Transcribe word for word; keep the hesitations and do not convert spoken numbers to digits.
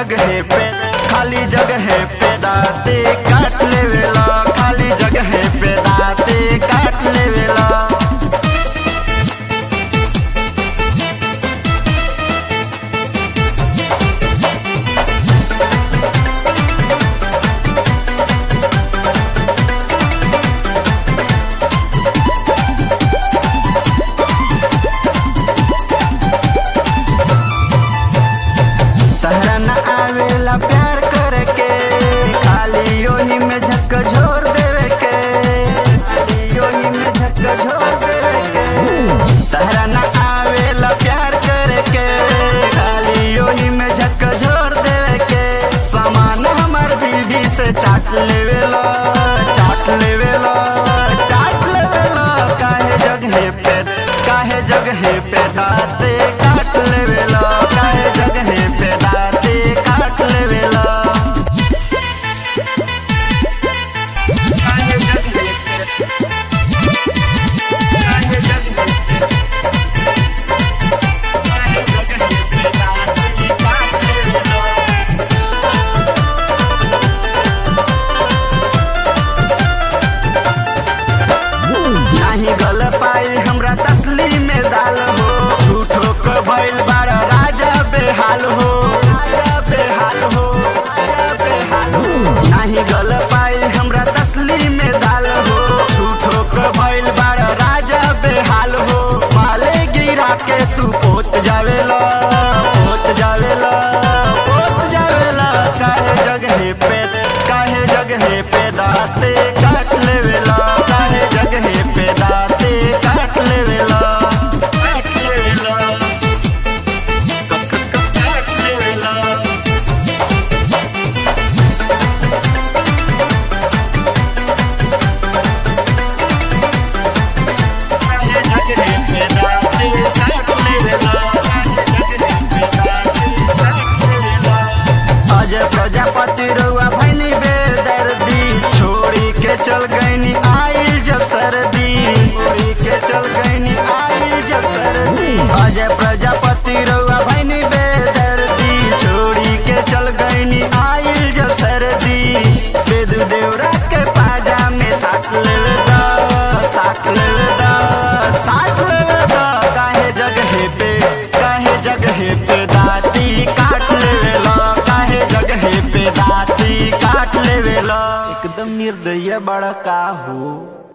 जगह पे खाली जगह पे दाते काट लेवेला, खाली जगह पे दाते काट लेवेला। तहरा न आवेला प्यार करके खाली ओही में झक झोर देवे के, खाली ओही में झक झोर देवे के। तहरा न आवेला प्यार करके खाली ओही में झक झोर देवे के। सामान हमार जीभी से चाट लेवेला, चाट लेवेला, चाट लेवेला। काहे जगह पे काहे जगह पे दाते काट लेवेला, काहे जगह पे दाते काट लेवेला। काहे जगह पे काहे जगह पे काहे जगह पे दाते काट लेवेला। नाही गल पाई हमरा तसली में दाल हो, झूठो क भइल बाड़ा राजा बेहाल हो, राजा बेहाल हो, राजा बेहाल हो। नाही गल पाई हमरा तसली में दाल हो, झूठो क भइल बाड़ा राजा बेहाल हो। माले गिरा के तू पोत जावेला, पोत जावेला, पोत जावेला। काहे जगह पे काहे जगह पे दाते काट लेवेला, काहे जगह पे दाते काट लेवेला, काट लेवेला, काट लेवेला। काहे जगह पे दाते काट लेवेला, काहे जगह पे दाते काट लेवेला। अजय प्रजापति रउआ भैनी बेदर्दी, छोड़ी के चल गईनी आइल जब सर्दी, छोड़ी के चल गईनी आइल जब सर्दी। अजय प्रजापति रउआ भैनी बेदर्दी, छोड़ी के चल गईनी आइल जब सर्दी। बेदू देवरा के पाजा में साथ लेवे दा, साथ लेवे दा, साथ लेवे दा। काहे जगह पे काहे जगह पे दाती काट लेवेला, काहे जगह पे दाती काट लेवेला। एकदम निर्दयी बड़ा का हो।